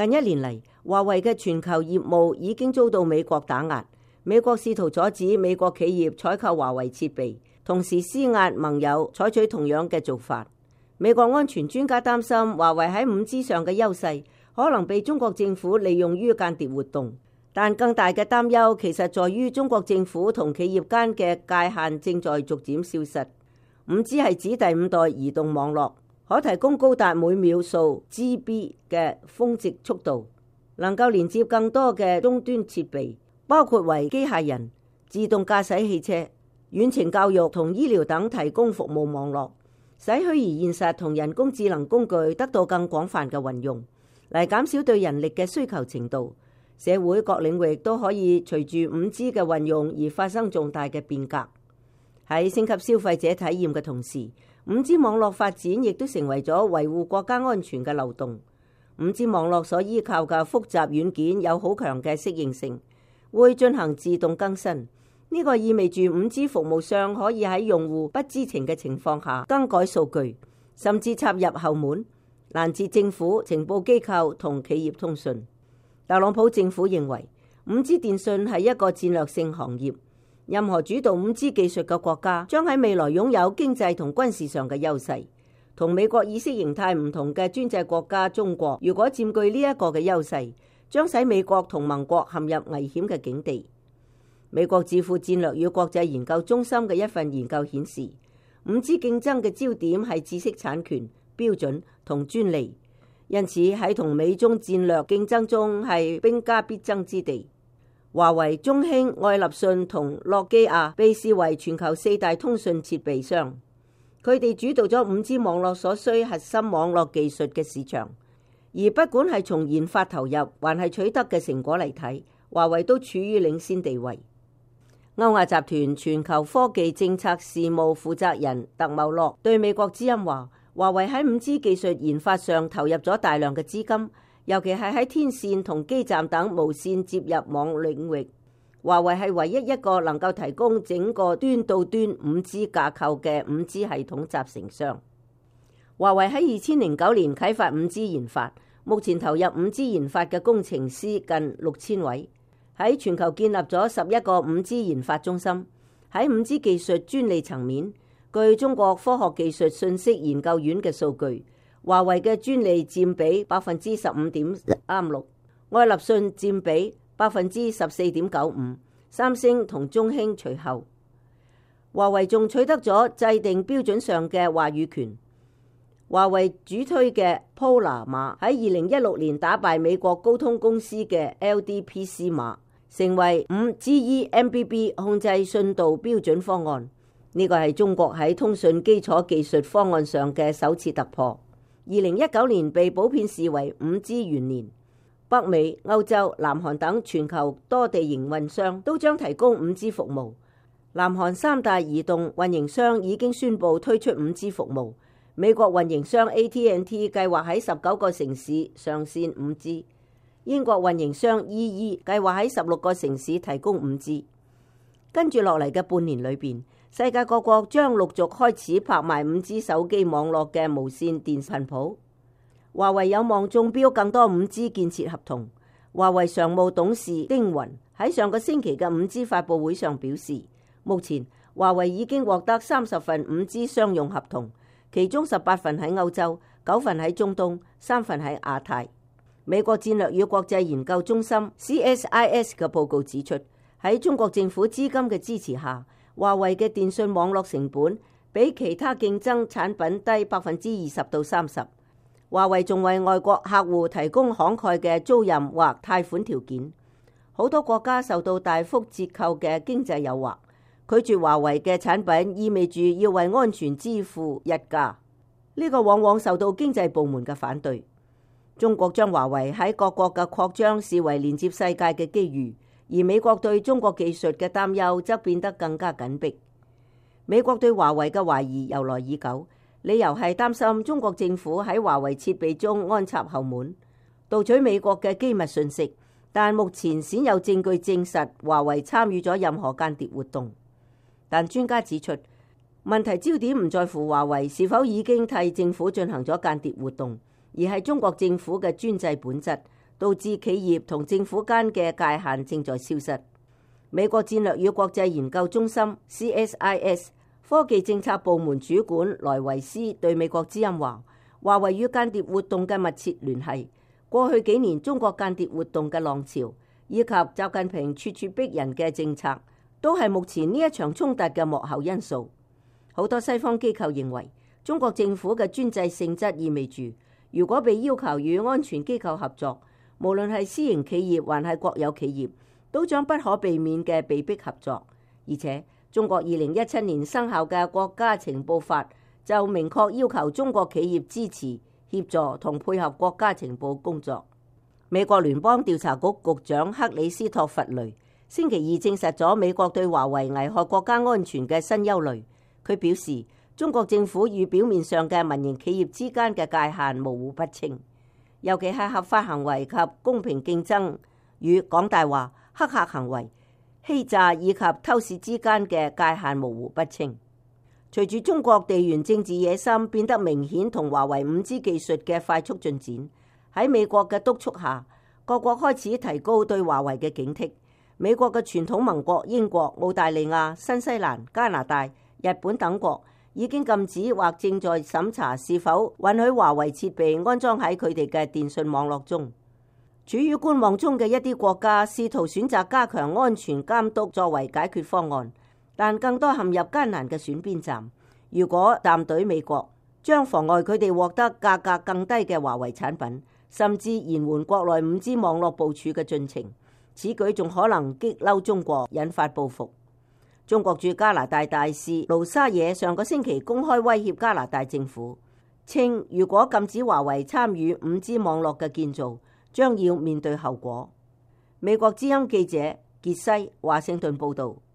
近一年嚟，華為嘅全球業務已經遭到美國打壓，美國試圖阻止美國企業採購華為設備，同時施壓盟友採取同樣嘅做法。美國安全專家擔心華為喺 5G 上嘅優勢可能被中國政府利用於間諜活動，但更大嘅擔憂其實在於中國政府同企業間嘅界限正在逐漸消失。5G 係指第5代移動網絡，可提供高達每秒數 GB 嘅峰值速度，能夠連接更多嘅終端設備，包括為機械人、自動駕駛汽車、遠程教育同醫療等提供服務網絡，使虛擬現實同人工智能工具得到更廣泛嘅運用，嚟減少對人力嘅需求程度。社會各領域都可以隨住 5G 嘅運用而發生重大嘅變革。喺升級消費者體驗嘅同時，5G 網絡發展亦都成為咗維護國家安全嘅漏洞。5G 網絡所依靠嘅複雜軟件有好強嘅適應性，會進行自動更新。呢個意味住 5G 服務商可以喺用戶不知情嘅情況下更改數據，甚至插入後門，攔截政府、情報機構同企業通訊。特朗普政府認為 5G 電訊係一個戰略性行業。任何主導 5G 技術嘅國家將喺未來擁有經濟同軍事上嘅優勢。同美國意識形態唔同嘅專制國家中國，如果佔據呢一個嘅優勢，將使美國同盟國陷入危險嘅境地。美國智庫戰略與國際研究中心嘅一份研究顯示，5G 競爭嘅焦點係知識產權、標準同專利，因此喺同美中戰略競爭中係兵家必爭之地。華為、中興、愛立信同諾基亞被視為全球4大通訊設備商，佢哋主導咗 5G 網絡所需核心網絡技術嘅市場。而不管係從研發投入，還係取得嘅成果嚟睇，華為都處於領先地位。歐亞集團全球科技政策事務負責人特茂洛對美國之音話，華為喺 5G 技術研發上投入咗大量嘅資金，尤其係喺天線同基站等無線接入網領域。華為係唯一一個能夠提供整個端到端 5G 架構嘅 5G 系統集成商。華為喺2009年啟發 5G 研發，目前投入 5G 研發嘅工程師近6000位，喺全球建立咗11個 5G 研發中心。喺 5G 技術專利層面，據中國科學技術信息研究院嘅數據，華為嘅專利佔比 15.36%， 愛立信佔比 14.95%， 三星同中興隨後。華為仲取得咗制定標準上嘅話語權。華為主推嘅 Polar 碼喺2016年打敗美國高通公司嘅 LDPC 碼，成為 5GE MBB 控制信度標準方案。呢個係中國喺通訊基礎技術方案上嘅首次突破。2019年被普遍視為 5G 元年，北美、歐洲、南韓等全球多地營運商都將提供 5G 服務。南韓3大移動運營商已經宣布推出 5G 服務。美國運營商 AT&T 計劃喺19個城市上線 5G， 英國運營商 EE 計劃喺16個城市提供 5G。 跟住落嚟嘅半年裏邊，世界各國將陸續開始拍賣 5G 手機網絡嘅無線電頻譜。華為有望中標更多 5G 建設合同。華為常務董事丁雲喺上個星期嘅 5G 發佈會上表示，目前華為已經獲得30份 5G 商用合同，其中18份喺歐洲，9份喺中東，3份喺亞太。美國戰略與國際研究中心 CSIS 嘅報告指出，喺中國政府資金嘅支持下，華為嘅電信網絡成本比其他競爭產品低20%到30%。華為仲為外國客戶提供慷慨嘅租賃或貸款條件。好多國家受到大幅折扣嘅經濟誘惑，拒絕華為嘅產品意味住要為安全支付溢價，呢個往往受到經濟部門嘅反對。中國將華為喺各國嘅擴張視為連接世界嘅機遇，而美國對中國技術嘅擔憂則變得更加緊迫。美國對華為嘅懷疑由來已久，理由係擔心中國政府喺華為設備中安插後門，盜取美國嘅機密信息，但目前鮮有證據證實華為參與咗任何間諜活動。但專家指出，問題焦點唔在乎華為是否已經替政府進行咗間諜活動，而係中國政府嘅專制本質導致企業同政府間嘅界限正在消失。美國戰略與國際研究中心 CSIS 科技政策部門主管萊維斯對美國之音話：華為與間諜活動嘅密切聯繫，過去幾年中國間諜活動嘅浪潮，以及習近平處處逼人嘅政策，都係目前呢一場衝突嘅幕後因素。好多西方機構認為，中國政府嘅專制性質意味住，如果被要求與安全機構合作，無論係私營企業還係國有企業，都將不可避免嘅被迫合作。而且中國2017年生效嘅國家情報法就明確要求中國企業支持、協助同配合國家情報工作。美國聯邦調查局局長克里斯托弗雷星期二證實咗美國對華為危害國家安全嘅新憂慮。佢表示，中國政府與表面上嘅民營企業之間嘅界限模糊不清，尤其係合法行為及公平競爭與講大話、黑客行為、欺詐以及偷竊之間嘅界限模糊不清。隨住中國地緣政治野心變得明顯同華為 5G 技術嘅快速進展，喺美國嘅督促下，各國開始提高對華為嘅警惕。美國嘅傳統盟國英國、澳大利亞、新西蘭、加拿大、日本等國已經禁止或正在審查是否允許華為設備安裝喺佢哋嘅電信網絡中。處於觀望中嘅一啲國家試圖選擇加強安全監督作為解決方案，但更多陷入艱難嘅選邊站。如果站隊美國，將妨礙佢哋獲得價格更低嘅華為產品，甚至延緩國內 5G 網絡部署嘅進程。此舉仲可能激嬲中國，引發報復。中國駐加拿大大使盧沙野上個星期公開威脅加拿大政府，稱如果禁止華為參與 5G 網絡嘅建造，將要面對後果。美國之音記者傑西華盛頓報導。